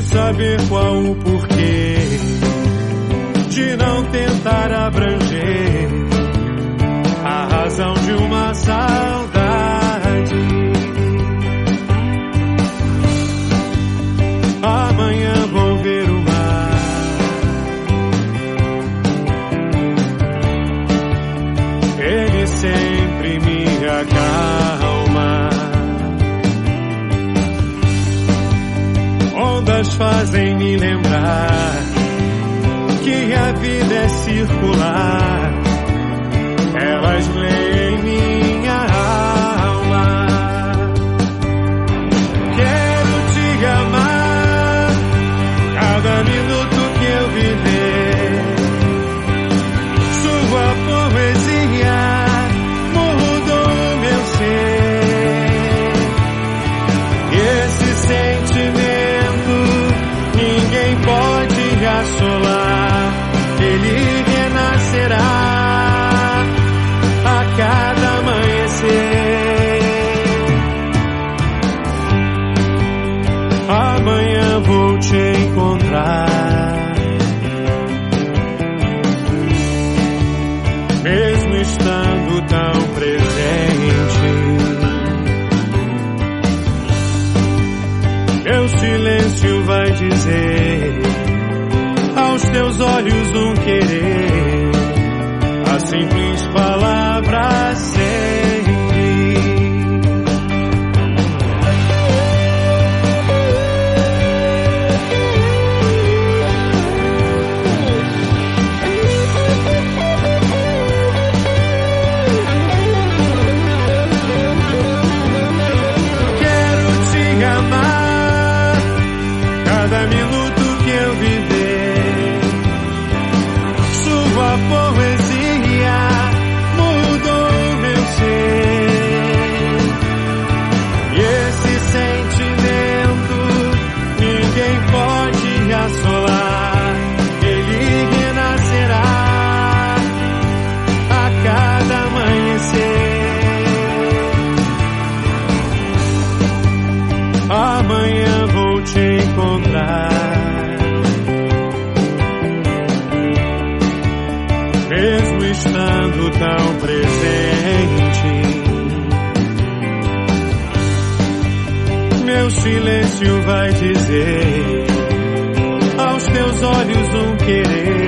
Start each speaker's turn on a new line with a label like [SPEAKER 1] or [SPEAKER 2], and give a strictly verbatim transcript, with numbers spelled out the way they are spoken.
[SPEAKER 1] saber qual o porquê de não tentar abranger a razão de uma saudade. Amanhã vou ver o mar, ele sempre me acalma. Ondas fazem me lembrar que a vida é circular, elas leem minha alma. Quero te amar, cada minuto que eu viver. Sua poesia mudou meu ser, e esse sentimento ninguém pode assolar. Ele renascerá a cada amanhecer. Amanhã vou te encontrar, mesmo estando tão presente. Meu silêncio vai dizer aos teus olhos um querer, a simples palavra sempre. Quero te amar, cada minuto que eu viver. Sua poesia mudou meu ser, e esse sentimento ninguém pode assolar. Ele renascerá a cada amanhecer. Amanhã vou te encontrar, mesmo estando tão presente. Meu silêncio vai dizer aos teus olhos um querer,